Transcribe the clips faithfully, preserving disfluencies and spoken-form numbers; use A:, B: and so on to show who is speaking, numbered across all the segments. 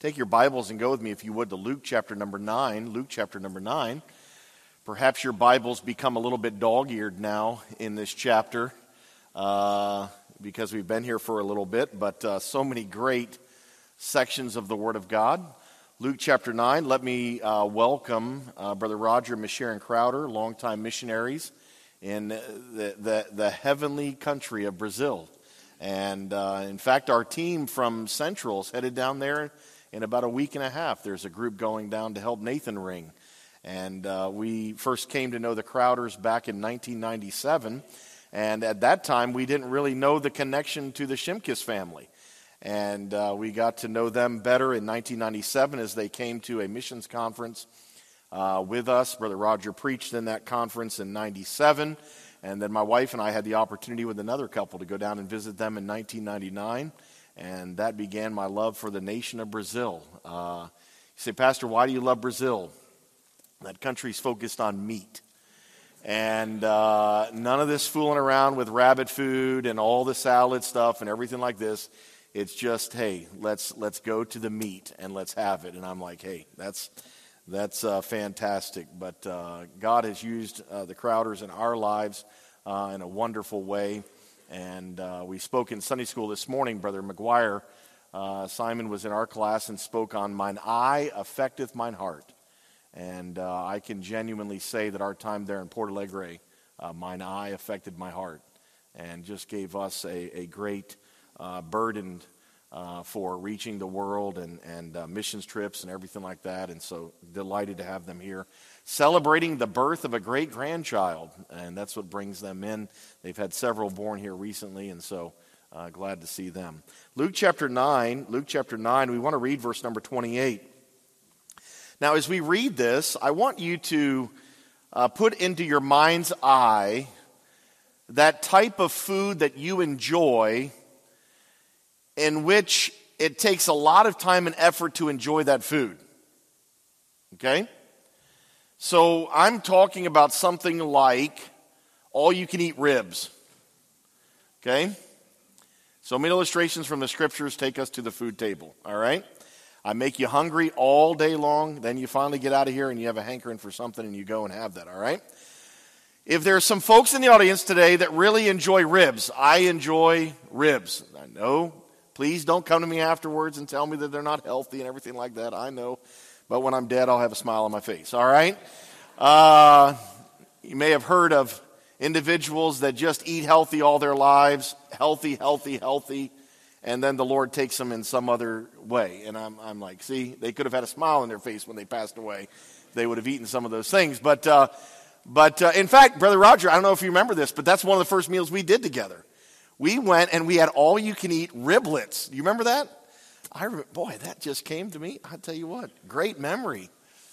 A: Take your Bibles and go with me, if you would, to Luke chapter number nine. Luke chapter number nine. Perhaps your Bible's become a little bit dog-eared now in this chapter uh, because we've been here for a little bit, but uh, so many great sections of the Word of God. Luke chapter nine, let me uh, welcome uh, Brother Roger and Miss Sharon Crowder, longtime missionaries in the, the, the heavenly country of Brazil. And uh, in fact, our team from Central is headed down there in about a week and a half. There's a group going down to help Nathan Ring. And uh, we first came to know the Crowders back in nineteen ninety-seven. And at that time, we didn't really know the connection to the Shimkus family. And uh, we got to know them better in nineteen ninety-seven as they came to a missions conference uh, with us. Brother Roger preached in that conference in ninety-seven. And then my wife and I had the opportunity with another couple to go down and visit them in nineteen ninety-nine. And that began my love for the nation of Brazil. Uh, you say, Pastor, why do you love Brazil? That country's focused on meat. And uh, none of this fooling around with rabbit food and all the salad stuff and everything like this. It's just, hey, let's let's go to the meat and let's have it. And I'm like, hey, that's that's uh, fantastic. But uh, God has used uh, the Crowders in our lives uh, in a wonderful way. And uh, we spoke in Sunday school this morning. Brother McGuire, uh, Simon was in our class and spoke on "Mine eye affecteth mine heart." And uh, I can genuinely say that our time there in Porto Alegre, uh, mine eye affected my heart and just gave us a, a great uh, burden uh, for reaching the world and, and uh, missions trips and everything like that. And so delighted to have them here, celebrating the birth of a great-grandchild. And that's what brings them in. They've had several born here recently, and so uh, glad to see them. Luke chapter nine, Luke chapter nine, we want to read verse number twenty-eight. Now, as we read this, I want you to uh, put into your mind's eye that type of food that you enjoy in which it takes a lot of time and effort to enjoy that food. Okay? So I'm talking about something like all-you-can-eat ribs. Okay? So many illustrations from the scriptures take us to the food table. All right? I make you hungry all day long, then you finally get out of here and you have a hankering for something and you go and have that, all right? If there are some folks in the audience today that really enjoy ribs, I enjoy ribs. I know. Please don't come to me afterwards and tell me that they're not healthy and everything like that. I know. But when I'm dead, I'll have a smile on my face, all right? Uh, you may have heard of individuals that just eat healthy all their lives, healthy, healthy, healthy. And then the Lord takes them in some other way. And I'm, I'm like, see, they could have had a smile on their face when they passed away. They would have eaten some of those things. But, uh, but uh, in fact, Brother Roger, I don't know if you remember this, but that's one of the first meals we did together. We went and we had all-you-can-eat riblets. You remember that? I remember, boy, that just came to me. I'll tell you what, great memory.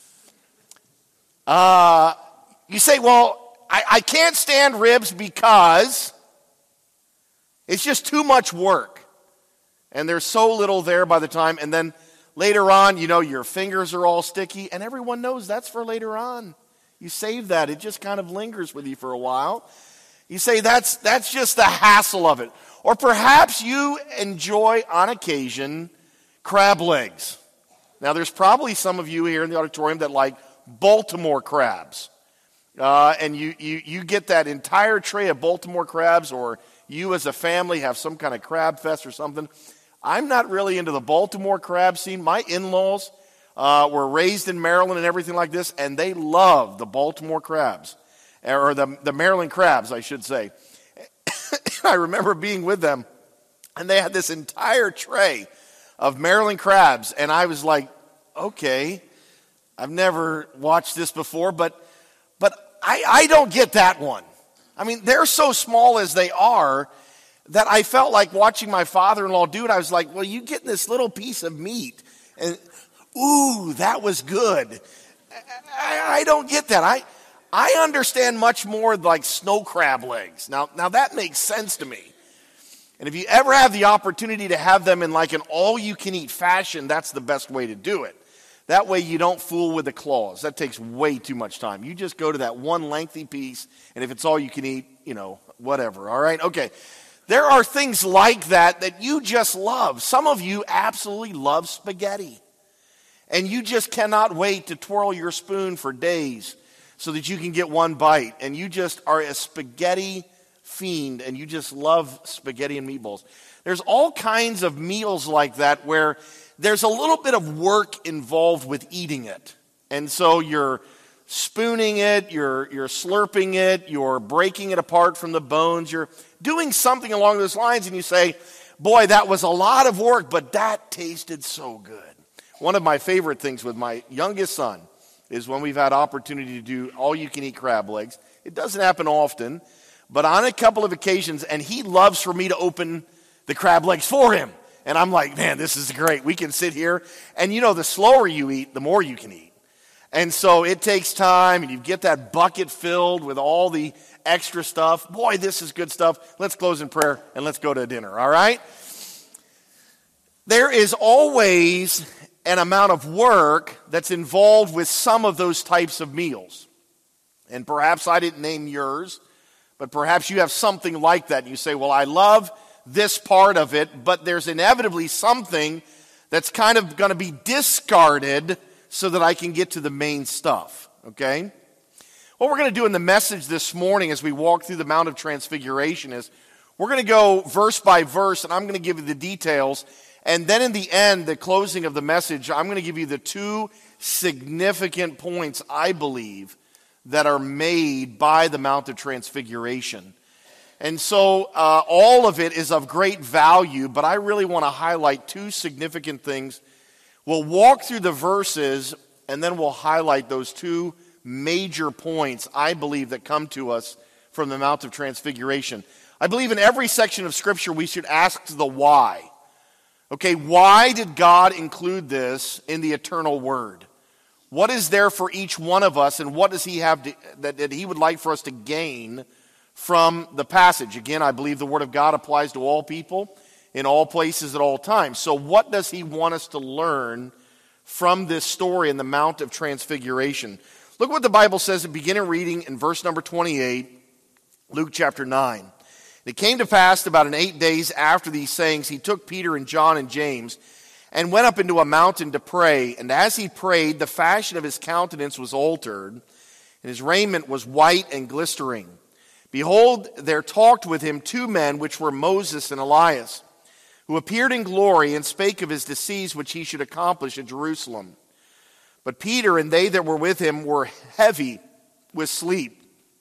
A: Uh, you say, well, I, I can't stand ribs because it's just too much work. And there's so little there by the time, and then later on, you know, your fingers are all sticky, and everyone knows that's for later on. You save that. It just kind of lingers with you for a while. You say that's that's just the hassle of it. Or perhaps you enjoy, on occasion, crab legs. Now, there's probably some of you here in the auditorium that like Baltimore crabs. Uh, and you, you, you get that entire tray of Baltimore crabs, or you as a family have some kind of crab fest or something. I'm not really into the Baltimore crab scene. My in-laws uh, were raised in Maryland and everything like this, and they love the Baltimore crabs, or the, the Maryland crabs, I should say. I remember being with them, and they had this entire tray of Maryland crabs, and I was like, okay, I've never watched this before, but but I, I don't get that one. I mean, they're so small as they are that I felt like watching my father-in-law do it. I was like, well, you get this little piece of meat, and ooh, that was good. I, I don't get that. I I understand much more like snow crab legs. Now, now that makes sense to me. And if you ever have the opportunity to have them in like an all-you-can-eat fashion, that's the best way to do it. That way you don't fool with the claws. That takes way too much time. You just go to that one lengthy piece, and if it's all you can eat, you know, whatever, all right? Okay. There are things like that that you just love. Some of you absolutely love spaghetti. and you just cannot wait to twirl your spoon for days so that you can get one bite, and you just are a spaghetti fiend, and you just love spaghetti and meatballs. There's all kinds of meals like that where there's a little bit of work involved with eating it. And so you're spooning it, you're, you're slurping it, you're breaking it apart from the bones, you're doing something along those lines, and you say, boy, that was a lot of work, but that tasted so good. One of my favorite things with my youngest son is when we've had opportunity to do all-you-can-eat crab legs. It doesn't happen often, but on a couple of occasions, and he loves for me to open the crab legs for him. And I'm like, man, this is great. We can sit here, and you know, the slower you eat, the more you can eat. And so it takes time, and you get that bucket filled with all the extra stuff. Boy, this is good stuff. Let's close in prayer, and let's go to dinner, all right? There is always an amount of work that's involved with some of those types of meals. And perhaps I didn't name yours, but perhaps you have something like that. And you say, well, I love this part of it, but there's inevitably something that's kind of going to be discarded so that I can get to the main stuff, okay? What we're going to do in the message this morning as we walk through the Mount of Transfiguration is we're going to go verse by verse, and I'm going to give you the details. And then in the end, the closing of the message, I'm going to give you the two significant points, I believe, that are made by the Mount of Transfiguration. And so uh, all of it is of great value, but I really want to highlight two significant things. We'll walk through the verses, and then we'll highlight those two major points, I believe, that come to us from the Mount of Transfiguration. I believe in every section of Scripture we should ask the why. Okay, why did God include this in the eternal Word? What is there for each one of us, and what does He have to, that, that He would like for us to gain from the passage? Again, I believe the Word of God applies to all people, in all places, at all times. So what does He want us to learn from this story in the Mount of Transfiguration? Look what the Bible says at beginning reading in verse number twenty-eight, Luke chapter nine. It came to pass about an eight days after these sayings, he took Peter and John and James and went up into a mountain to pray. And as he prayed, the fashion of his countenance was altered, and his raiment was white and glistering. Behold, there talked with him two men, which were Moses and Elias, who appeared in glory and spake of his decease which he should accomplish at Jerusalem. But Peter and they that were with him were heavy with sleep.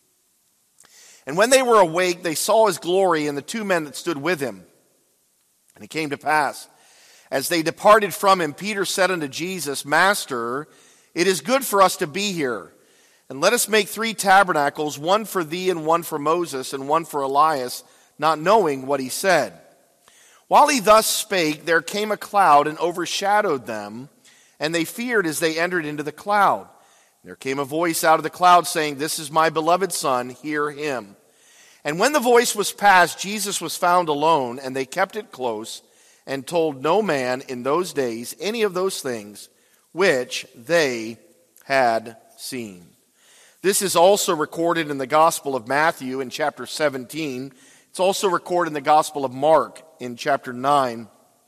A: And when they were awake, they saw his glory and the two men that stood with him. And it came to pass, as they departed from him, Peter said unto Jesus, Master, it is good for us to be here. And let us make three tabernacles, one for thee and one for Moses and one for Elias, not knowing what he said. While he thus spake, there came a cloud and overshadowed them, and they feared as they entered into the cloud. There came a voice out of the cloud saying, This is my beloved Son, hear him. And when the voice was past, Jesus was found alone, and they kept it close, and told no man in those days any of those things which they had seen. This is also recorded in the Gospel of Matthew in chapter seventeen. It's also recorded in the Gospel of Mark in chapter nine,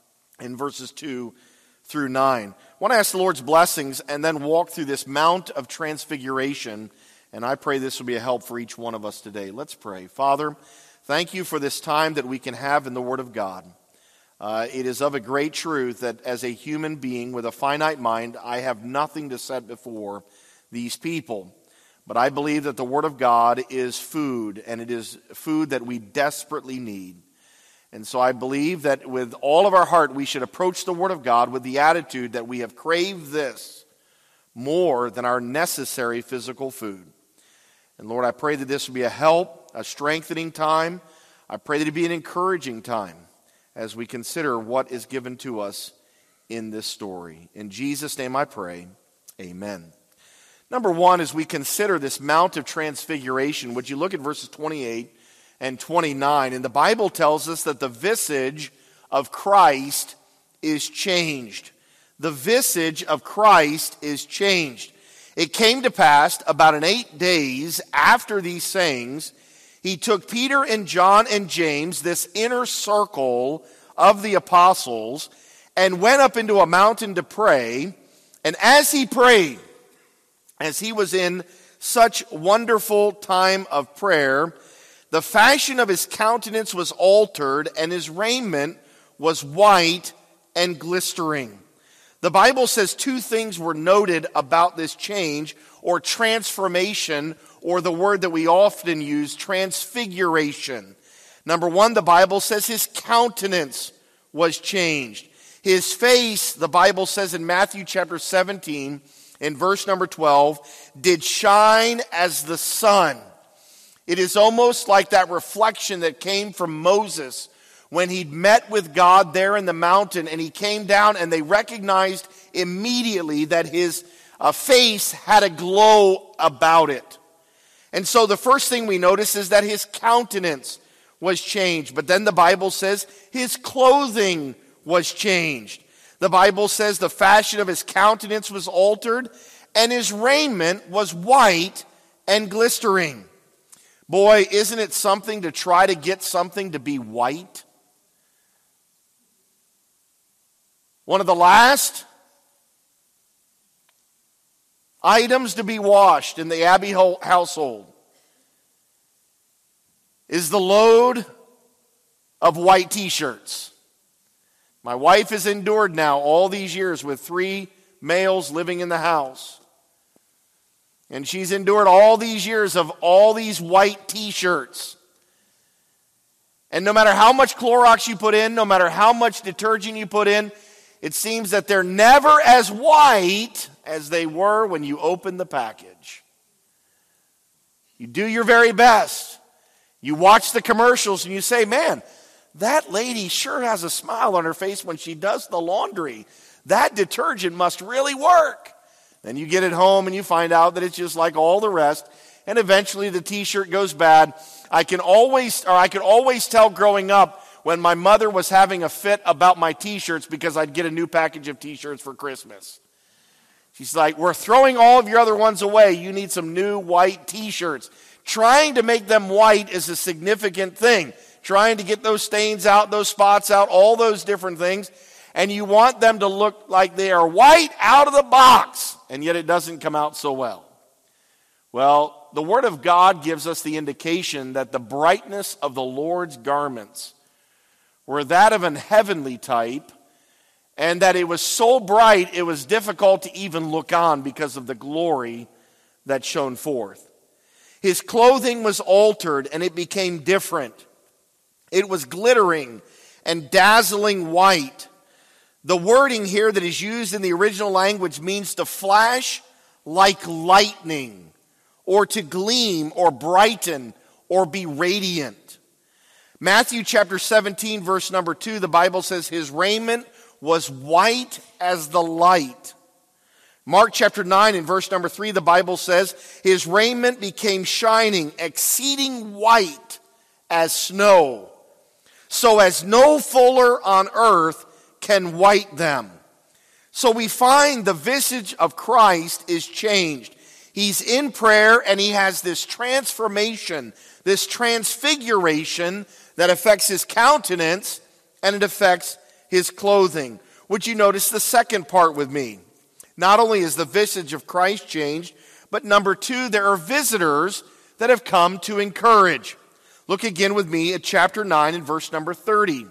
A: in verses two through nine. I want to ask the Lord's blessings and then walk through this Mount of Transfiguration, and I pray this will be a help for each one of us today. Let's pray. Father, thank you for this time that we can have in the Word of God. Uh, it is of a great truth that as a human being with a finite mind, I have nothing to set before these people. But I believe that the Word of God is food, and it is food that we desperately need. And so I believe that with all of our heart, we should approach the Word of God with the attitude that we have craved this more than our necessary physical food. And Lord, I pray that this will be a help, a strengthening time. I pray that it be an encouraging time as we consider what is given to us in this story. In Jesus' name I pray, amen. Number one, as we consider this Mount of Transfiguration, would you look at verses twenty-eight and twenty-nine? And the Bible tells us that the visage of Christ is changed. The visage of Christ is changed. It came to pass about an eight days after these sayings, he took Peter and John and James, this inner circle of the apostles, and went up into a mountain to pray. And as he prayed, as he was in such wonderful time of prayer, the fashion of his countenance was altered, and his raiment was white and glistering. The Bible says two things were noted about this change or transformation, or the word that we often use, transfiguration. Number one, the Bible says his countenance was changed. His face, the Bible says in Matthew chapter seventeen, in verse number twelve, did shine as the sun. It is almost like that reflection that came from Moses when he'd met with God there in the mountain, and he came down and they recognized immediately that his uh, face had a glow about it. And so the first thing we notice is that his countenance was changed. But then the Bible says his clothing was changed. The Bible says the fashion of his countenance was altered, and his raiment was white and glistering. Boy, isn't it something to try to get something to be white? One of the last items to be washed in the Abbey household is the load of white t-shirts. My wife has endured now all these years with three males living in the house. And she's endured all these years of all these white t-shirts. And no matter how much Clorox you put in, no matter how much detergent you put in, it seems that they're never as white as they were when you opened the package. You do your very best. You watch the commercials and you say, man, that lady sure has a smile on her face when she does the laundry. That detergent must really work. Then you get it home and you find out that it's just like all the rest. And eventually the t-shirt goes bad. I can always, or I could always tell growing up when my mother was having a fit about my t-shirts because I'd get a new package of t-shirts for Christmas. She's like, we're throwing all of your other ones away. You need some new white t-shirts. Trying to make them white is a significant thing. Trying to get those stains out, those spots out, all those different things. And you want them to look like they are white out of the box. And yet it doesn't come out so well. Well, the Word of God gives us the indication that the brightness of the Lord's garments were that of an heavenly type, and that it was so bright it was difficult to even look on because of the glory that shone forth. His clothing was altered and it became different. It was glittering and dazzling white. The wording here that is used in the original language means to flash like lightning, or to gleam, or brighten, or be radiant. Matthew chapter seventeen, verse number two, the Bible says his raiment was white as the light. Mark chapter nine and verse number three, the Bible says his raiment became shining, exceeding white as snow, so as no fuller on earth can white them. So we find the visage of Christ is changed. He's in prayer and he has this transformation, this transfiguration that affects his countenance and it affects his clothing. Would you notice the second part with me? Not only is the visage of Christ changed, but number two, there are visitors that have come to encourage. Look again with me at chapter nine and verse number thirty.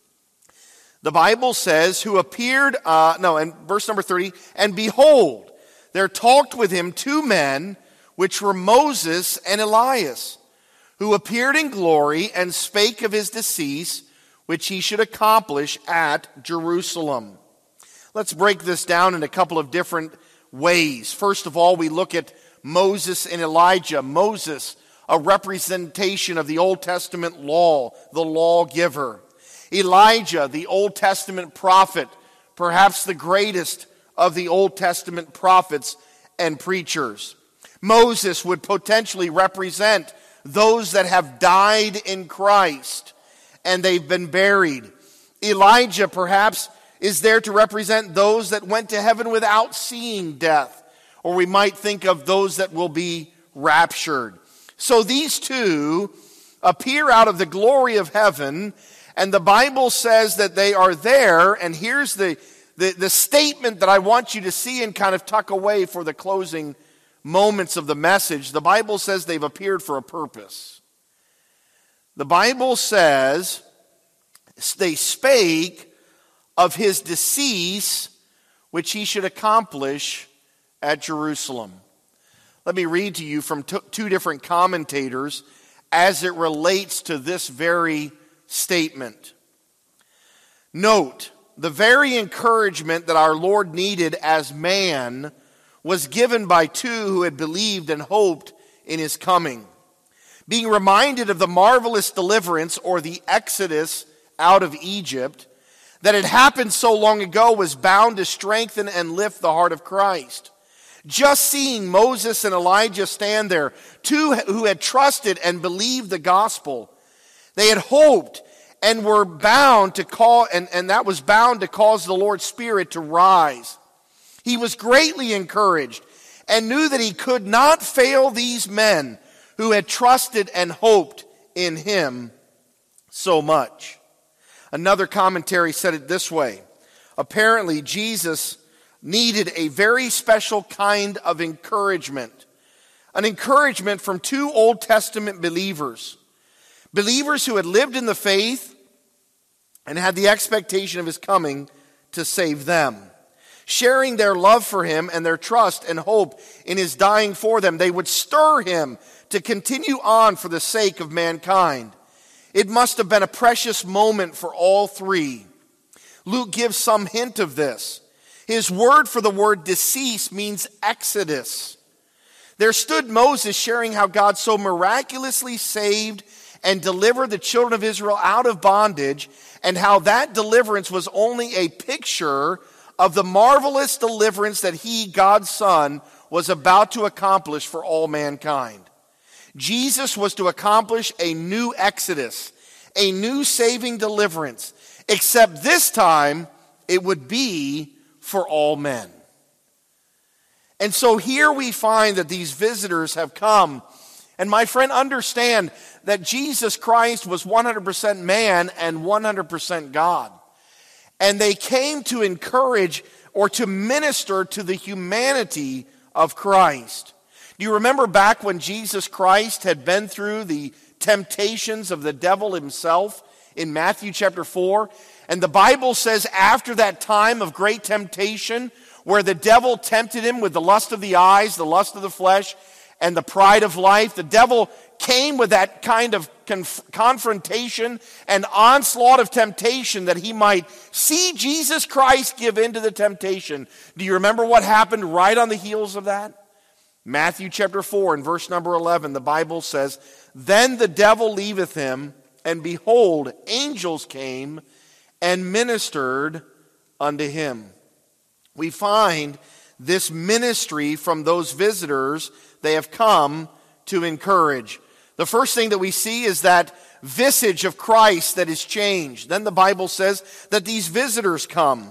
A: The Bible says, who appeared, uh, no, and verse number thirty, and behold, there talked with him two men, which were Moses and Elias, who appeared in glory and spake of his decease, which he should accomplish at Jerusalem. Let's break this down in a couple of different ways. First of all, we look at Moses and Elijah. Moses, a representation of the Old Testament law, the lawgiver. Elijah, the Old Testament prophet, perhaps the greatest of the Old Testament prophets and preachers. Moses would potentially represent those that have died in Christ and they've been buried. Elijah perhaps is there to represent those that went to heaven without seeing death. Or we might think of those that will be raptured. So these two appear out of the glory of heaven, and the Bible says that they are there, and here's the, the, the statement that I want you to see and kind of tuck away for the closing moments of the message, the Bible says they've appeared for a purpose. The Bible says they spake of his decease, which he should accomplish at Jerusalem. Let me read to you from t- two different commentators as it relates to this very statement. Note, the very encouragement that our Lord needed as man was given by two who had believed and hoped in his coming. Being reminded of the marvelous deliverance or the exodus out of Egypt that had happened so long ago was bound to strengthen and lift the heart of Christ. Just seeing Moses and Elijah stand there, two who had trusted and believed the gospel, they had hoped and were bound to call, and, and that was bound to cause the Lord's Spirit to rise. He was greatly encouraged and knew that he could not fail these men who had trusted and hoped in him so much. Another commentary said it this way. Apparently, Jesus needed a very special kind of encouragement. An encouragement from two Old Testament believers. Believers who had lived in the faith and had the expectation of his coming to save them. Sharing their love for him and their trust and hope in his dying for them, they would stir him to continue on for the sake of mankind. It must have been a precious moment for all three. Luke gives some hint of this. His word for the word decease means exodus. There stood Moses sharing how God so miraculously saved and delivered the children of Israel out of bondage, and how that deliverance was only a picture of the marvelous deliverance that he, God's Son, was about to accomplish for all mankind. Jesus was to accomplish a new exodus, a new saving deliverance, except this time it would be for all men. And so here we find that these visitors have come. And my friend, understand that Jesus Christ was one hundred percent man and one hundred percent God. And they came to encourage or to minister to the humanity of Christ. Do you remember back when Jesus Christ had been through the temptations of the devil himself in Matthew chapter four? And the Bible says after that time of great temptation, where the devil tempted him with the lust of the eyes, the lust of the flesh, and the pride of life, the devil came with that kind of conf- confrontation and onslaught of temptation that he might see Jesus Christ give in to the temptation. Do you remember what happened right on the heels of that? Matthew chapter four and verse number eleven, the Bible says, "Then the devil leaveth him, and behold, angels came and ministered unto him." We find this ministry from those visitors. They have come to encourage. The first thing that we see is that visage of Christ that is changed. Then the Bible says that these visitors come.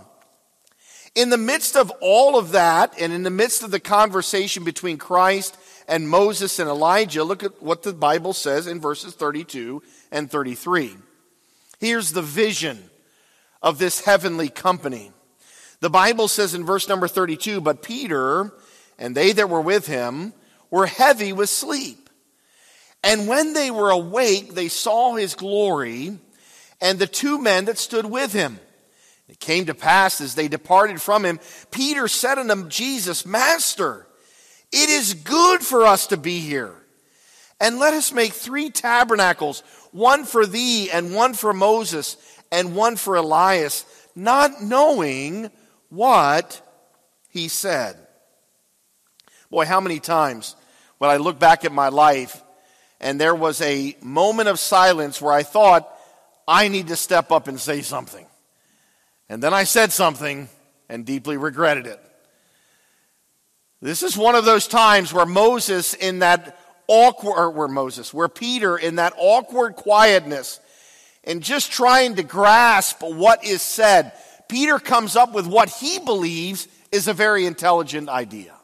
A: In the midst of all of that, and in the midst of the conversation between Christ and Moses and Elijah, look at what the Bible says in verses thirty-two and thirty-three. Here's the vision of this heavenly company. The Bible says in verse number thirty-two, "But Peter and they that were with him were heavy with sleep. And when they were awake, they saw his glory and the two men that stood with him. It came to pass as they departed from him, Peter said unto Jesus, Master, it is good for us to be here. And let us make three tabernacles, one for thee and one for Moses and one for Elias, not knowing what he said." Boy, how many times when I look back at my life and there was a moment of silence where I thought, I need to step up and say something. And then I said something and deeply regretted it. This is one of those times where Moses in that awkward, or where Moses, where Peter in that awkward quietness and just trying to grasp what is said, Peter comes up with what he believes is a very intelligent idea.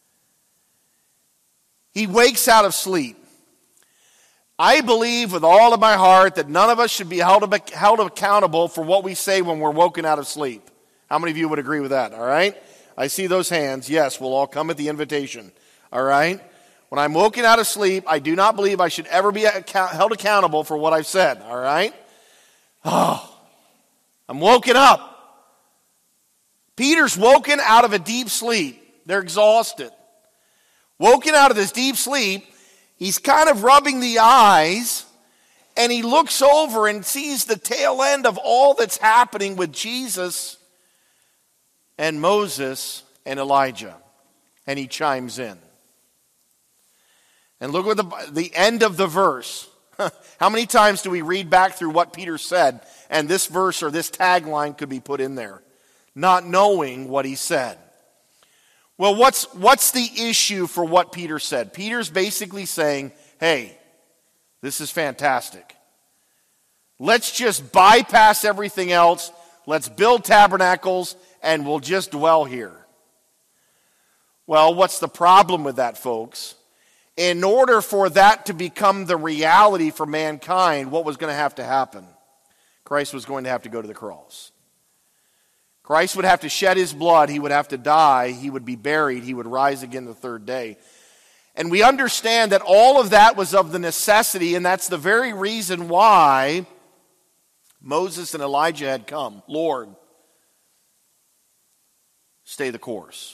A: He wakes out of sleep. I believe with all of my heart that none of us should be held, held accountable for what we say when we're woken out of sleep. How many of you would agree with that? All right? I see those hands. Yes, we'll all come at the invitation. All right? When I'm woken out of sleep, I do not believe I should ever be account- held accountable for what I've said. All right? Oh, I'm woken up. Peter's woken out of a deep sleep. They're exhausted. Woken out of this deep sleep, he's kind of rubbing the eyes, and he looks over and sees the tail end of all that's happening with Jesus and Moses and Elijah. And he chimes in. And look at the, the end of the verse. How many times do we read back through what Peter said, and this verse or this tagline could be put in there, not knowing what he said? Well, what's, what's the issue for what Peter said? Peter's basically saying, hey, this is fantastic. Let's just bypass everything else. Let's build tabernacles, and we'll just dwell here. Well, what's the problem with that, folks? In order for that to become the reality for mankind, what was going to have to happen? Christ was going to have to go to the cross. Christ would have to shed his blood. He would have to die. He would be buried. He would rise again the third day. And we understand that all of that was of the necessity, and that's the very reason why Moses and Elijah had come. Lord, stay the course.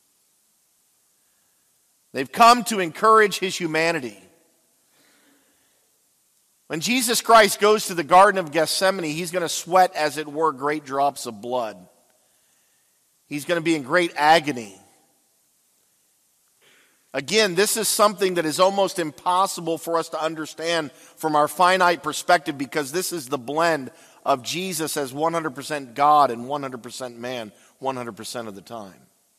A: They've come to encourage his humanity. When Jesus Christ goes to the Garden of Gethsemane, he's going to sweat, as it were, great drops of blood. He's going to be in great agony. Again, this is something that is almost impossible for us to understand from our finite perspective, because this is the blend of Jesus as one hundred percent God and one hundred percent man one hundred percent of the time.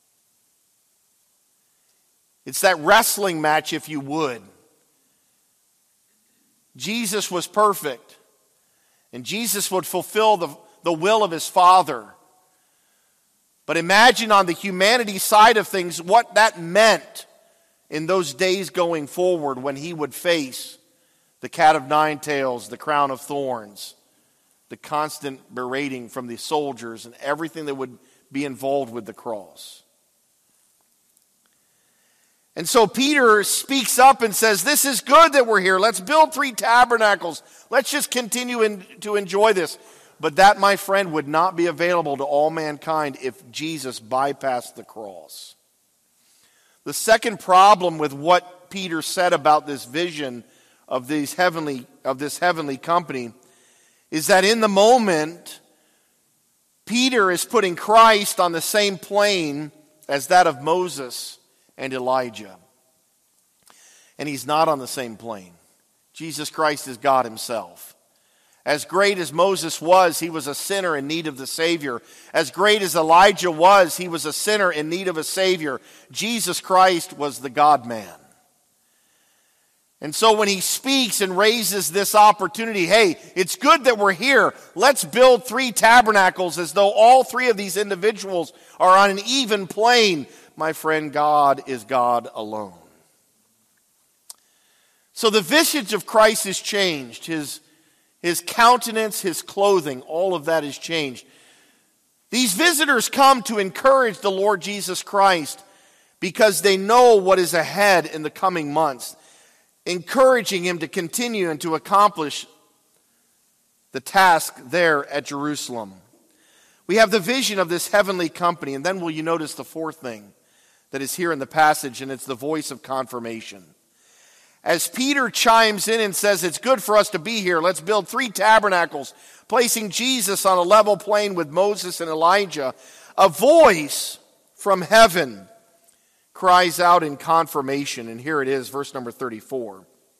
A: It's that wrestling match, if you would. Jesus was perfect, and Jesus would fulfill the, the will of his Father. But imagine on the humanity side of things what that meant in those days going forward, when he would face the cat of nine tails, the crown of thorns, the constant berating from the soldiers, and everything that would be involved with the cross. And so Peter speaks up and says, this is good that we're here. Let's build three tabernacles. Let's just continue in, to enjoy this. But that, my friend, would not be available to all mankind if Jesus bypassed the cross. The second problem with what Peter said about this vision of these heavenly of this heavenly company is that in the moment, Peter is putting Christ on the same plane as that of Moses and Elijah. And he's not on the same plane. Jesus Christ is God himself. As great as Moses was, he was a sinner in need of the Savior. As great as Elijah was, he was a sinner in need of a Savior. Jesus Christ was the God-man. And so when he speaks and raises this opportunity, hey, it's good that we're here. Let's build three tabernacles, as though all three of these individuals are on an even plane. My friend, God is God alone. So the visage of Christ has changed. His, his countenance, his clothing, all of that has changed. These visitors come to encourage the Lord Jesus Christ because they know what is ahead in the coming months, encouraging him to continue and to accomplish the task there at Jerusalem. We have the vision of this heavenly company, and then will you notice the fourth thing that is here in the passage, and it's the voice of confirmation. As Peter chimes in and says, it's good for us to be here, let's build three tabernacles, placing Jesus on a level plane with Moses and Elijah, a voice from heaven cries out in confirmation. And here it is, verse number thirty-four.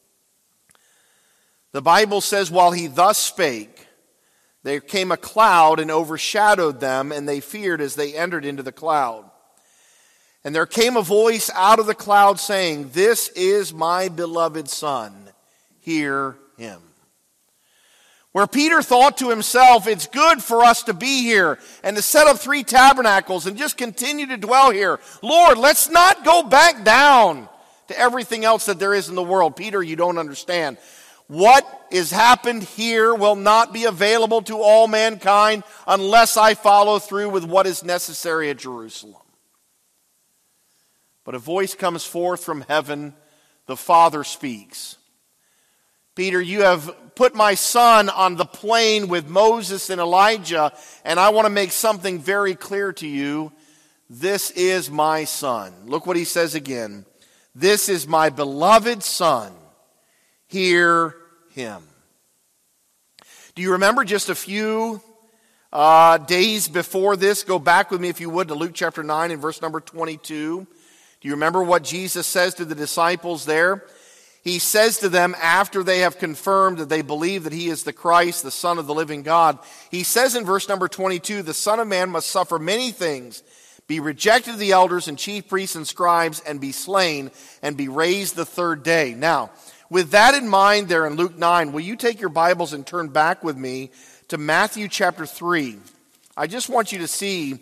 A: The Bible says, while he thus spake, there came a cloud and overshadowed them, and they feared as they entered into the cloud. And there came a voice out of the cloud saying, this is my beloved Son, hear him. Where Peter thought to himself, it's good for us to be here and to set up three tabernacles and just continue to dwell here. Lord, let's not go back down to everything else that there is in the world. Peter, you don't understand. What is happened here will not be available to all mankind unless I follow through with what is necessary at Jerusalem. But a voice comes forth from heaven, the Father speaks. Peter, you have put my son on the plain with Moses and Elijah, and I want to make something very clear to you. This is my son. Look what he says again. This is my beloved son. Hear him. Do you remember just a few uh, days before this? Go back with me, if you would, to Luke chapter nine and verse number twenty-two. Do you remember what Jesus says to the disciples there? He says to them, after they have confirmed that they believe that he is the Christ, the Son of the living God, he says in verse number twenty-two, the Son of Man must suffer many things, be rejected of the elders and chief priests and scribes, and be slain, and be raised the third day. Now, with that in mind there in Luke nine, will you take your Bibles and turn back with me to Matthew chapter three? I just want you to see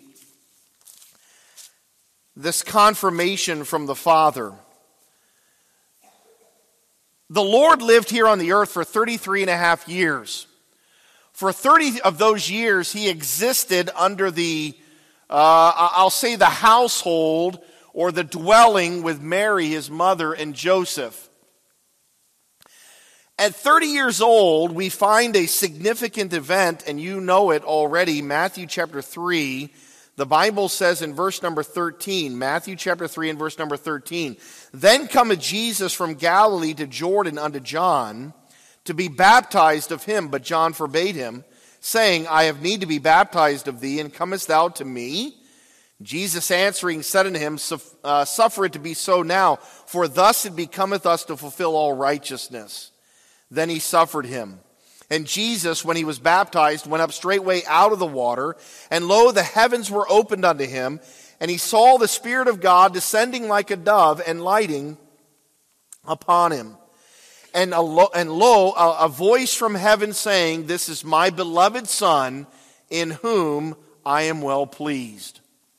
A: this confirmation from the Father. The Lord lived here on the earth for thirty-three and a half years. For thirty of those years, he existed under the, uh, I'll say the household or the dwelling with Mary, his mother, and Joseph. At thirty years old, we find a significant event, and you know it already, Matthew chapter three. The Bible says in verse number thirteen, Matthew chapter three and verse number thirteen, then cometh Jesus from Galilee to Jordan unto John to be baptized of him, but John forbade him, saying, I have need to be baptized of thee, and comest thou to me? Jesus answering said unto him, Suffer it to be so now, for thus it becometh us to fulfill all righteousness. Then he suffered him. And Jesus, when he was baptized, went up straightway out of the water, and lo, the heavens were opened unto him, and he saw the Spirit of God descending like a dove and lighting upon him. And, a lo, and lo, a, a voice from heaven saying, This is my beloved Son, in whom I am well pleased.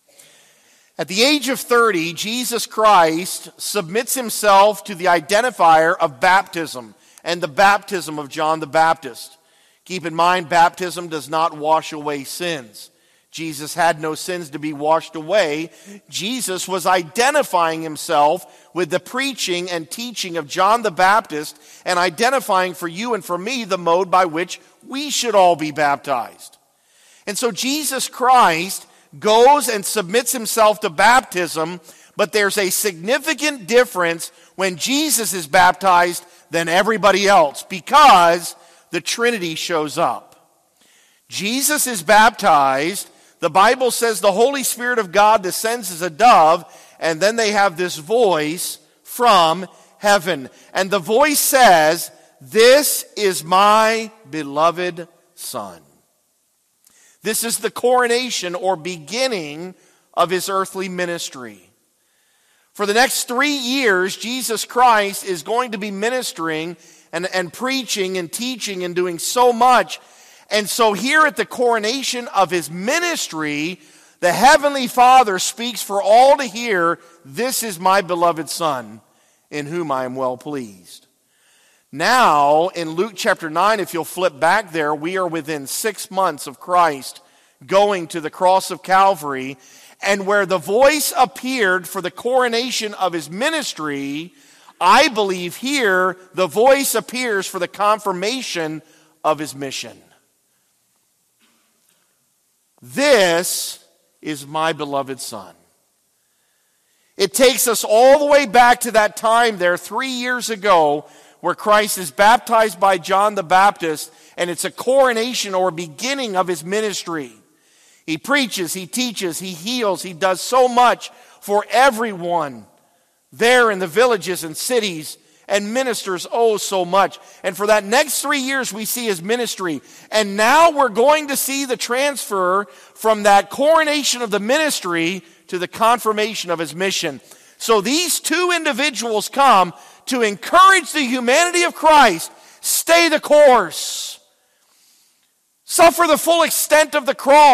A: At the age of thirty, Jesus Christ submits himself to the identifier of baptism, and the baptism of John the Baptist. Keep in mind, baptism does not wash away sins. Jesus had no sins to be washed away. Jesus was identifying himself with the preaching and teaching of John the Baptist and identifying for you and for me the mode by which we should all be baptized. And so Jesus Christ goes and submits himself to baptism, but there's a significant difference when Jesus is baptized than everybody else, because the Trinity shows up. Jesus is baptized. The Bible says the Holy Spirit of God descends as a dove, and then they have this voice from heaven. And the voice says, This is my beloved Son. This is the coronation or beginning of his earthly ministry. For the next three years, Jesus Christ is going to be ministering and, and preaching and teaching and doing so much. And so here at the coronation of his ministry, the Heavenly Father speaks for all to hear, This is my beloved Son, in whom I am well pleased. Now, in Luke chapter nine, if you'll flip back there, we are within six months of Christ going to the cross of Calvary. And where the voice appeared for the coronation of his ministry, I believe here the voice appears for the confirmation of his mission. This is my beloved Son. It takes us all the way back to that time there three years ago where Christ is baptized by John the Baptist, and it's a coronation or beginning of his ministry. He preaches, he teaches, he heals, he does so much for everyone there in the villages and cities, and ministers oh so much. And for that next three years we see his ministry. And now we're going to see the transfer from that coronation of the ministry to the confirmation of his mission. So these two individuals come to encourage the humanity of Christ. Stay the course. Suffer the full extent of the cross.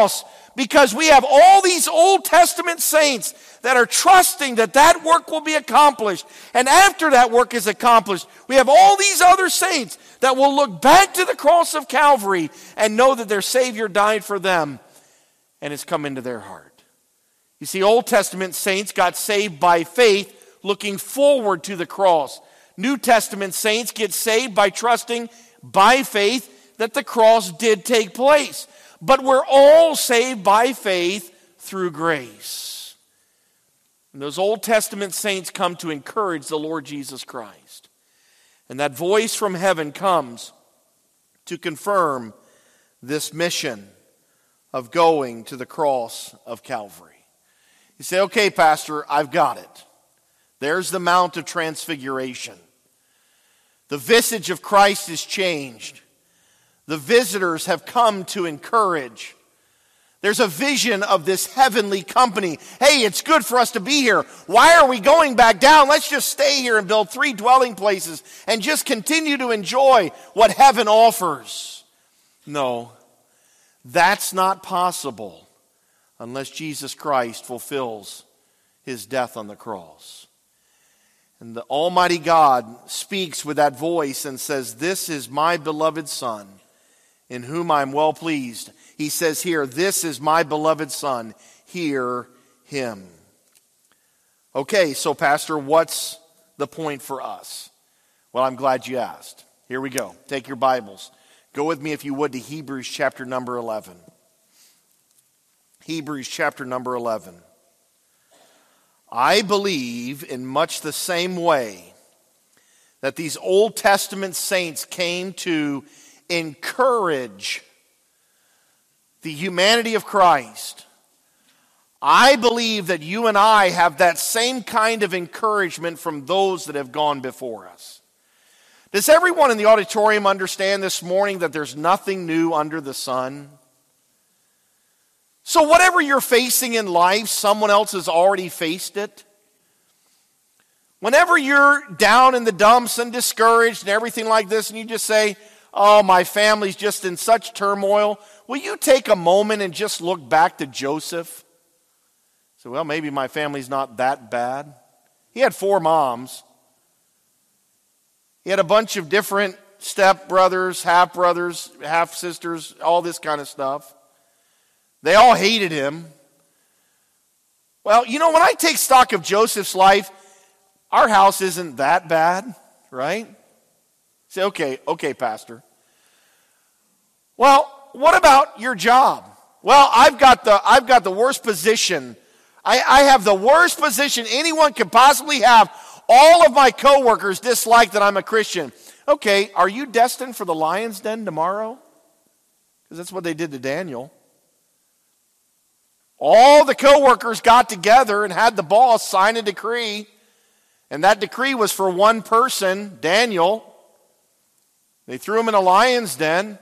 A: Because we have all these Old Testament saints that are trusting that that work will be accomplished. And after that work is accomplished, we have all these other saints that will look back to the cross of Calvary and know that their Savior died for them and has come into their heart. You see, Old Testament saints got saved by faith, looking forward to the cross. New Testament saints get saved by trusting by faith that the cross did take place. But we're all saved by faith through grace. And those Old Testament saints come to encourage the Lord Jesus Christ. And that voice from heaven comes to confirm this mission of going to the cross of Calvary. You say, okay, Pastor, I've got it. There's the Mount of Transfiguration. The visage of Christ is changed. The visitors have come to encourage. There's a vision of this heavenly company. Hey, it's good for us to be here. Why are we going back down? Let's just stay here and build three dwelling places and just continue to enjoy what heaven offers. No, that's not possible unless Jesus Christ fulfills his death on the cross. And the Almighty God speaks with that voice and says, "This is my beloved Son, in whom I am well pleased." He says here, "This is my beloved Son, hear him." Okay, so Pastor, what's the point for us? Well, I'm glad you asked. Here we go. Take your Bibles. Go with me, if you would, to Hebrews chapter number eleven. Hebrews chapter number eleven. I believe in much the same way that these Old Testament saints came to encourage the humanity of Christ. I believe that you and I have that same kind of encouragement from those that have gone before us. Does everyone in the auditorium understand this morning that there's nothing new under the sun? So whatever you're facing in life, someone else has already faced it. Whenever you're down in the dumps and discouraged and everything like this, and you just say, "Oh, my family's just in such turmoil," will you take a moment and just look back to Joseph? So, well, maybe my family's not that bad. He had four moms. He had a bunch of different step-brothers, half-brothers, half-sisters, all this kind of stuff. They all hated him. Well, you know, when I take stock of Joseph's life, our house isn't that bad, right? Say, okay, okay, Pastor. Well, what about your job? Well, I've got the I've got the worst position. I, I have the worst position anyone could possibly have. All of my coworkers dislike that I'm a Christian. Okay, are you destined for the lion's den tomorrow? Because that's what they did to Daniel. All the coworkers got together and had the boss sign a decree. And that decree was for one person, Daniel. They threw him in a lion's den.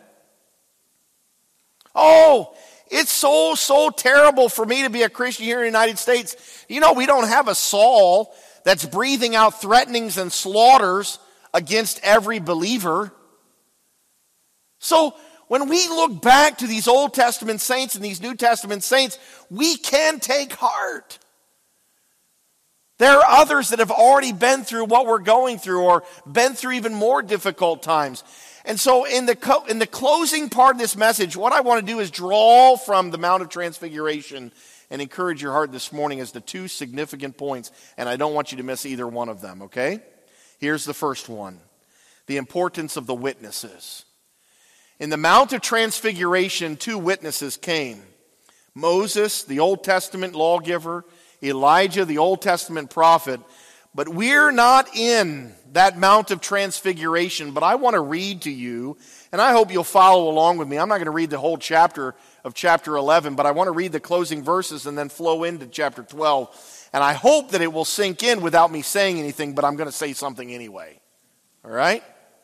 A: Oh, it's so, so terrible for me to be a Christian here in the United States. You know, we don't have a Saul that's breathing out threatenings and slaughters against every believer. So, when we look back to these Old Testament saints and these New Testament saints, we can take heart. There are others that have already been through what we're going through, or been through even more difficult times. And so in the co- in the closing part of this message, what I want to do is draw from the Mount of Transfiguration and encourage your heart this morning as the two significant points, and I don't want you to miss either one of them, okay? Here's the first one: the importance of the witnesses. In the Mount of Transfiguration, two witnesses came. Moses, the Old Testament lawgiver, Elijah, the Old Testament prophet. But we're not in that Mount of Transfiguration, but I want to read to you, and I hope you'll follow along with me. I'm not going to read the whole chapter of chapter eleven, but I want to read the closing verses and then flow into chapter twelve. And I hope that it will sink in without me saying anything, but I'm going to say something anyway. All right?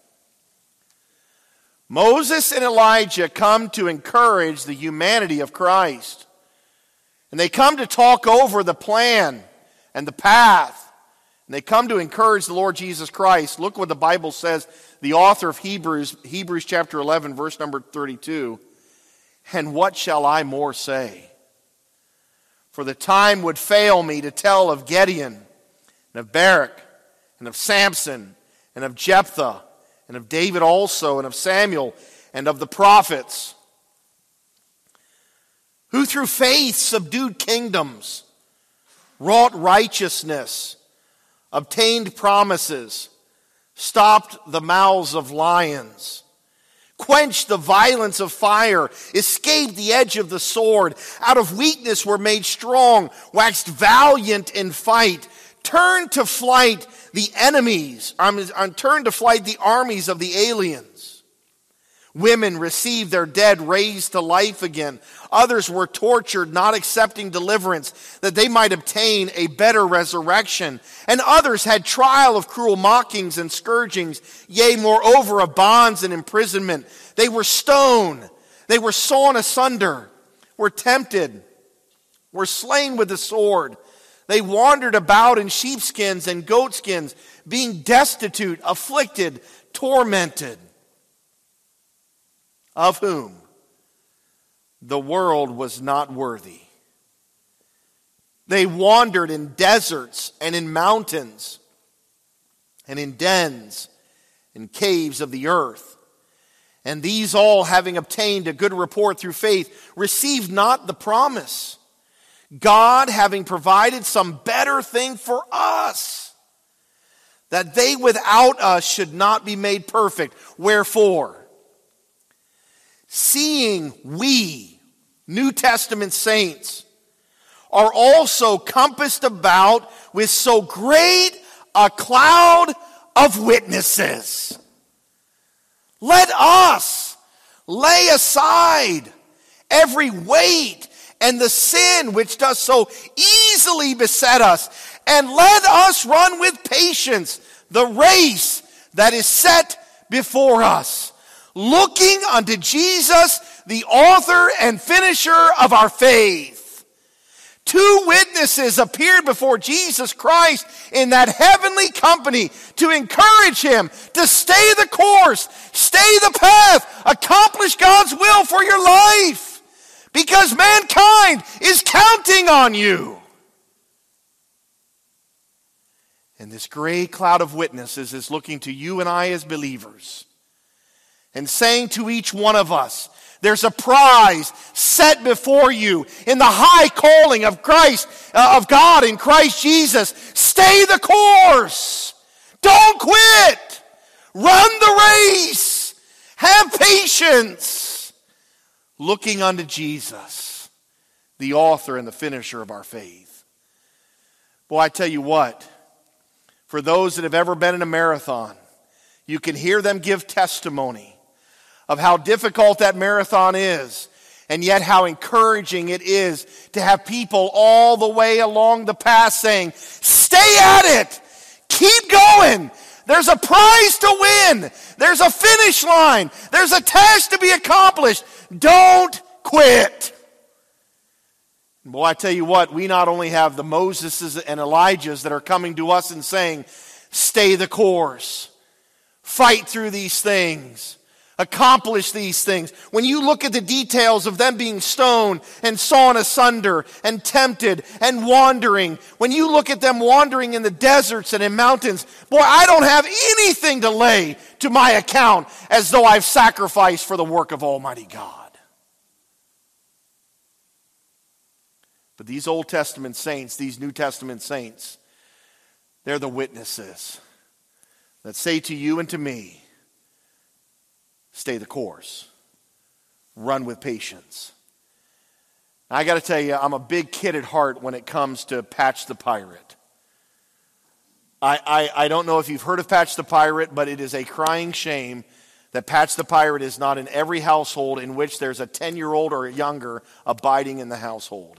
A: Moses and Elijah come to encourage the humanity of Christ. And they come to talk over the plan and the path. And they come to encourage the Lord Jesus Christ. Look what the Bible says. The author of Hebrews, Hebrews chapter eleven, verse number thirty-two. And what shall I more say? For the time would fail me to tell of Gideon, and of Barak, and of Samson, and of Jephthah, and of David also, and of Samuel, and of the prophets, who through faith subdued kingdoms, wrought righteousness, obtained promises, stopped the mouths of lions, quenched the violence of fire, escaped the edge of the sword, out of weakness were made strong, waxed valiant in fight, turned to flight the enemies, um, turned to flight the armies of the aliens. Women received their dead raised to life again. Others were tortured, not accepting deliverance, that they might obtain a better resurrection. And others had trial of cruel mockings and scourgings, yea, moreover, of bonds and imprisonment. They were stoned, they were sawn asunder, were tempted, were slain with the sword. They wandered about in sheepskins and goatskins, being destitute, afflicted, tormented. Of whom the world was not worthy. They wandered in deserts and in mountains and in dens and caves of the earth. And these all, having obtained a good report through faith, received not the promise, God having provided some better thing for us, that they without us should not be made perfect. Wherefore, seeing we, New Testament saints, are also compassed about with so great a cloud of witnesses, let us lay aside every weight and the sin which does so easily beset us, and let us run with patience the race that is set before us, looking unto Jesus, the author and finisher of our faith. Two witnesses appeared before Jesus Christ in that heavenly company to encourage him to stay the course, stay the path, accomplish God's will for your life, because mankind is counting on you. And this great cloud of witnesses is looking to you and I as believers and saying to each one of us, there's a prize set before you in the high calling of Christ, uh, of God in Christ Jesus. Stay the course. Don't quit. Run the race. Have patience. Looking unto Jesus, the author and the finisher of our faith. Boy, I tell you what, for those that have ever been in a marathon, you can hear them give testimony of how difficult that marathon is, and yet how encouraging it is to have people all the way along the path saying, stay at it, keep going, there's a prize to win, there's a finish line, there's a task to be accomplished, don't quit. Boy, I tell you what, we not only have the Moseses and Elijahs that are coming to us and saying, stay the course, fight through these things, accomplish these things. When you look at the details of them being stoned and sawn asunder and tempted and wandering, when you look at them wandering in the deserts and in mountains, boy, I don't have anything to lay to my account as though I've sacrificed for the work of Almighty God. But these Old Testament saints, these New Testament saints, they're the witnesses that say to you and to me, stay the course. Run with patience. I got to tell you, I'm a big kid at heart when it comes to Patch the Pirate. I, I, I don't know if you've heard of Patch the Pirate, but it is a crying shame that Patch the Pirate is not in every household in which there's a ten-year-old or younger abiding in the household.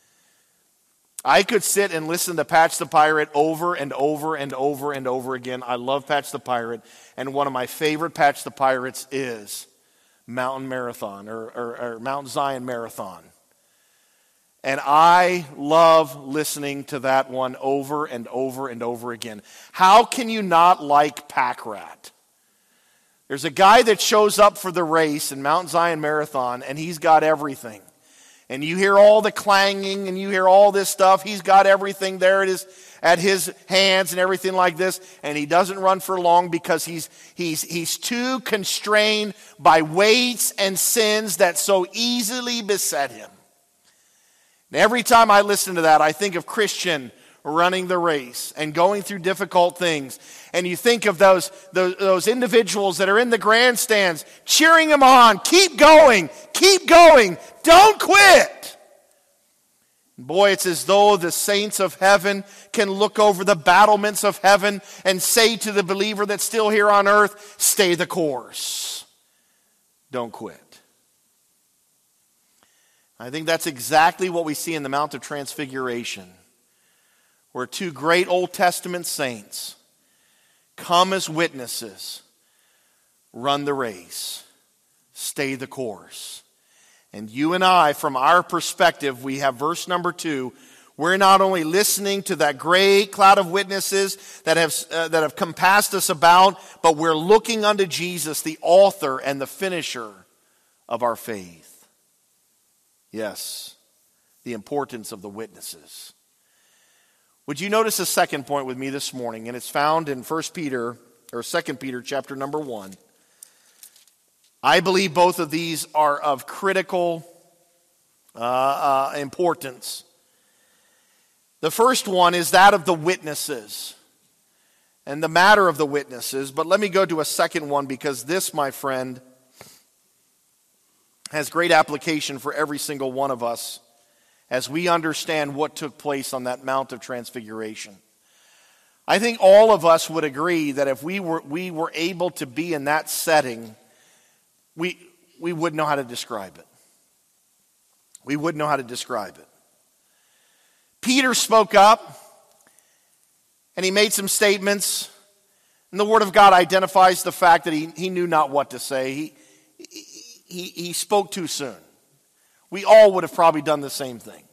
A: I could sit and listen to Patch the Pirate over and over and over and over again. I love Patch the Pirate, and one of my favorite Patch the Pirates is Mountain Marathon or, or, or Mount Zion Marathon. And I love listening to that one over and over and over again. How can you not like Pack Rat? There's a guy that shows up for the race in Mount Zion Marathon, and he's got everything. and you hear all the clanging and you hear all this stuff. He's got everything there at his, at his hands and everything like this, and he doesn't run for long because he's, he's, he's too constrained by weights and sins that so easily beset him. And every time I listen to that, I think of Christian running the race and going through difficult things. And you think of those, those, those individuals that are in the grandstands cheering him on. Keep going, keep going, don't quit. Boy, it's as though the saints of heaven can look over the battlements of heaven and say to the believer that's still here on earth, stay the course. Don't quit. I think that's exactly what we see in the Mount of Transfiguration, where two great Old Testament saints come as witnesses, run the race, stay the course. And you and I, from our perspective, we have verse number two, we're not only listening to that great cloud of witnesses that have, uh, that have compassed us about, but we're looking unto Jesus, the author and the finisher of our faith. Yes, the importance of the witnesses. Would you notice a second point with me this morning? And it's found in First Peter, or Second Peter chapter number one. I believe both of these are of critical uh, uh, importance. The first one is that of the witnesses and the matter of the witnesses. But let me go to a second one, because this, my friend, has great application for every single one of us as we understand what took place on that Mount of Transfiguration. I think all of us would agree that if we were we were able to be in that setting, we we wouldn't know how to describe it. We wouldn't know how to describe it. Peter spoke up, and he made some statements, and the Word of God identifies the fact that he, he knew not what to say. He, he, he spoke too soon. We all would have probably done the same thing.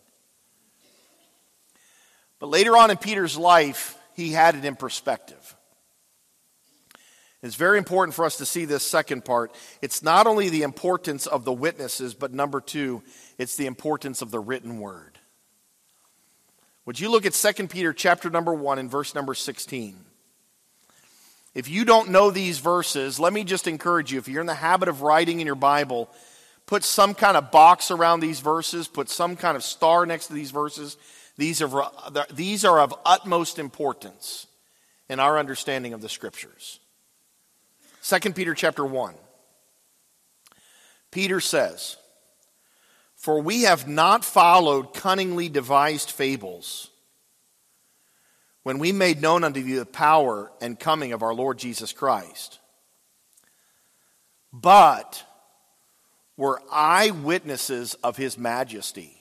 A: But later on in Peter's life, he had it in perspective. It's very important for us to see this second part. It's not only the importance of the witnesses, but number two, it's the importance of the written word. Would you look at Second Peter chapter number one and verse number sixteen? If you don't know these verses, let me just encourage you, if you're in the habit of writing in your Bible, put some kind of box around these verses. Put some kind of star next to these verses. These are, these are of utmost importance in our understanding of the Scriptures. Second Peter chapter one. Peter says, "For we have not followed cunningly devised fables, when we made known unto you the power and coming of our Lord Jesus Christ, but were eyewitnesses of his majesty."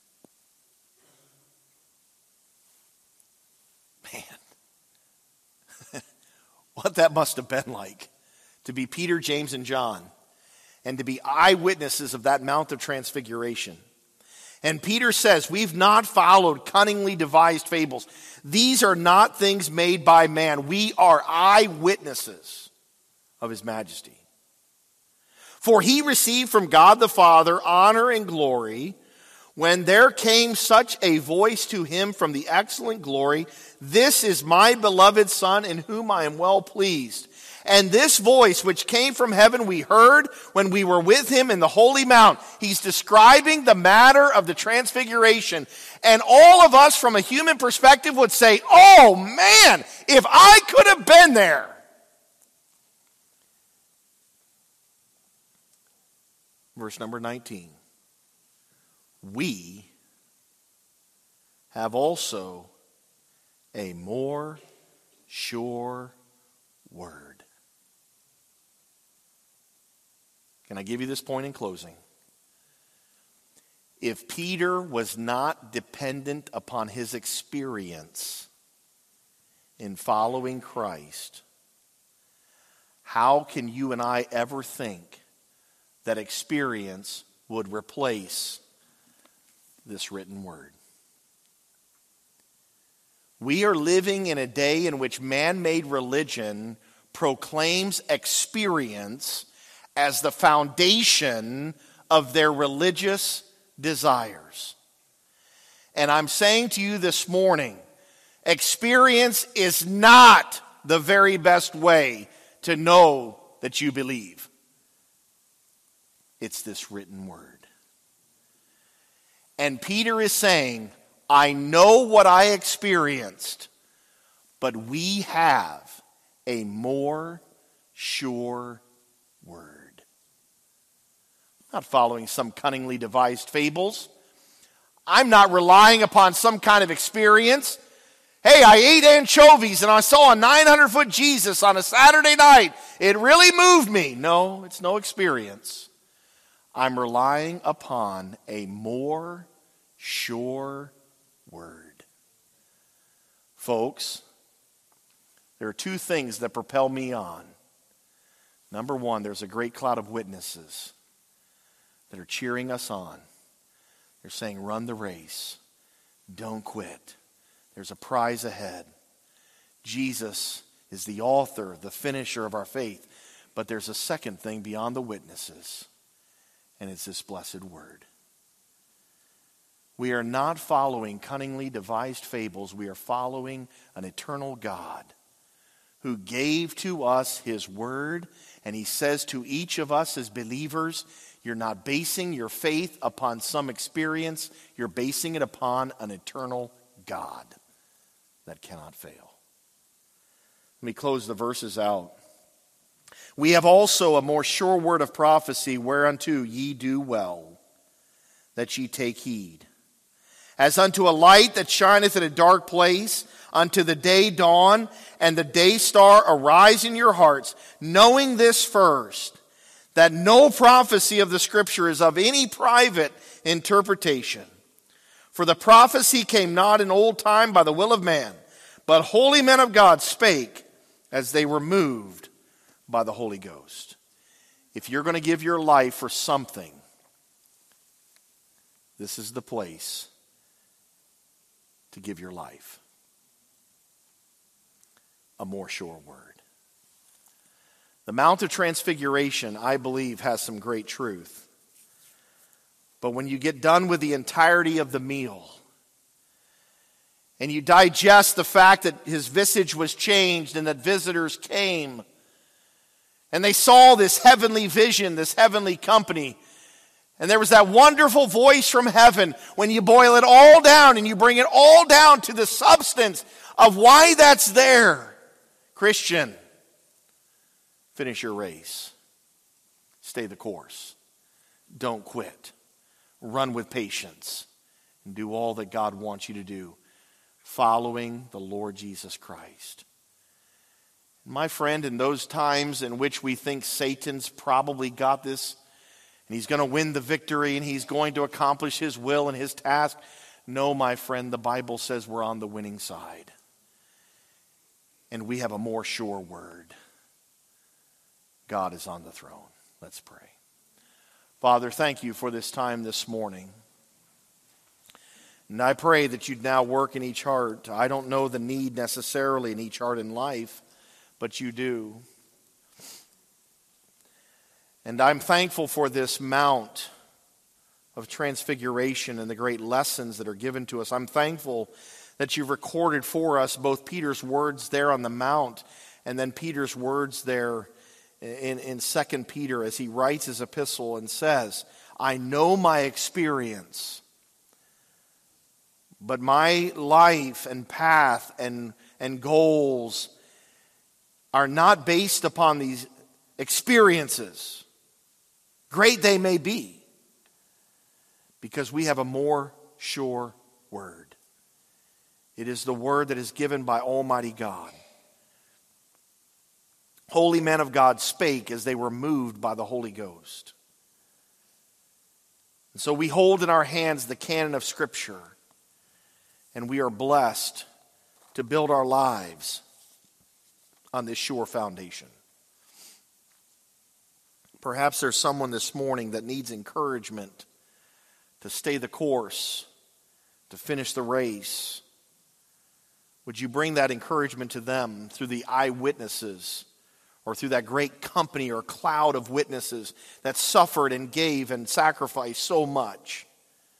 A: Man, what that must have been like to be Peter, James, and John, and to be eyewitnesses of that Mount of Transfiguration. And Peter says, we've not followed cunningly devised fables. These are not things made by man. We are eyewitnesses of his majesty. For he received from God the Father honor and glory when there came such a voice to him from the excellent glory, "This is my beloved Son, in whom I am well pleased." And this voice which came from heaven we heard when we were with him in the holy mount. He's describing the matter of the transfiguration. And all of us from a human perspective would say, oh man, if I could have been there. Verse number nineteen. We have also a more sure word. Can I give you this point in closing? If Peter was not dependent upon his experience in following Christ, how can you and I ever think that experience would replace this written word? We are living in a day in which man-made religion proclaims experience as the foundation of their religious desires. And I'm saying to you this morning, experience is not the very best way to know that you believe. It's this written word. And Peter is saying, I know what I experienced, but we have a more sure word. I'm not following some cunningly devised fables. I'm not relying upon some kind of experience. Hey, I ate anchovies and I saw a nine hundred foot Jesus on a Saturday night. It really moved me. No, it's no experience. I'm relying upon a more sure word. Folks, there are two things that propel me on. Number one, there's a great cloud of witnesses that are cheering us on. They're saying, run the race. Don't quit. There's a prize ahead. Jesus is the author, the finisher of our faith. But there's a second thing beyond the witnesses, and it's this blessed word. We are not following cunningly devised fables. We are following an eternal God who gave to us his word, and he says to each of us as believers, you're not basing your faith upon some experience. You're basing it upon an eternal God that cannot fail. Let me close the verses out. We have also a more sure word of prophecy, whereunto ye do well, that ye take heed. As unto a light that shineth in a dark place, unto the day dawn, and the day star arise in your hearts, knowing this first, that no prophecy of the Scripture is of any private interpretation. For the prophecy came not in old time by the will of man, but holy men of God spake as they were moved by the Holy Ghost. If you're going to give your life for something, this is the place to give your life. A more sure word. The Mount of Transfiguration, I believe, has some great truth. But when you get done with the entirety of the meal, and you digest the fact that his visage was changed and that visitors came, and they saw this heavenly vision, this heavenly company, and there was that wonderful voice from heaven, when you boil it all down and you bring it all down to the substance of why that's there. Christian, finish your race. Stay the course. Don't quit. Run with patience. And do all that God wants you to do, following the Lord Jesus Christ. My friend, in those times in which we think Satan's probably got this, and he's going to win the victory, and he's going to accomplish his will and his task, no, my friend, the Bible says we're on the winning side. And we have a more sure word. God is on the throne. Let's pray. Father, thank you for this time this morning. And I pray that you'd now work in each heart. I don't know the need necessarily in each heart in life, but you do. And I'm thankful for this Mount of Transfiguration and the great lessons that are given to us. I'm thankful that you've recorded for us both Peter's words there on the Mount and then Peter's words there in, in Second Peter as he writes his epistle and says, I know my experience, but my life and path and, and goals are not based upon these experiences. Great they may be, because we have a more sure word. It is the word that is given by Almighty God. Holy men of God spake as they were moved by the Holy Ghost. And so we hold in our hands the canon of Scripture, and we are blessed to build our lives on this sure foundation. Perhaps there's someone this morning that needs encouragement to stay the course, to finish the race. Would you bring that encouragement to them through the eyewitnesses or through that great company or cloud of witnesses that suffered and gave and sacrificed so much?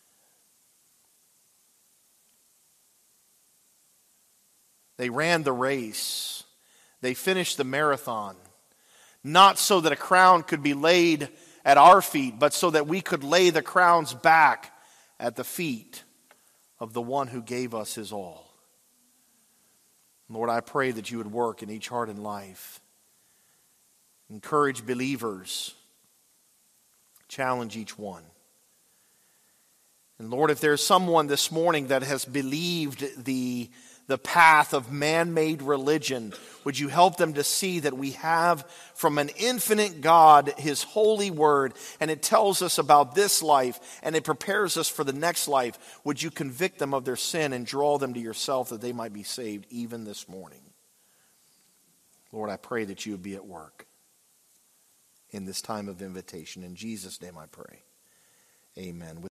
A: They ran the race. They finished the marathon. Not so that a crown could be laid at our feet, but so that we could lay the crowns back at the feet of the one who gave us his all. Lord, I pray that you would work in each heart and life. Encourage believers. Challenge each one. And Lord, if there's someone this morning that has believed the, the path of man-made religion, would you help them to see that we have from an infinite God his holy word, and it tells us about this life, and it prepares us for the next life. Would you convict them of their sin and draw them to yourself that they might be saved even this morning? Lord, I pray that you would be at work in this time of invitation. In Jesus' name I pray. Amen.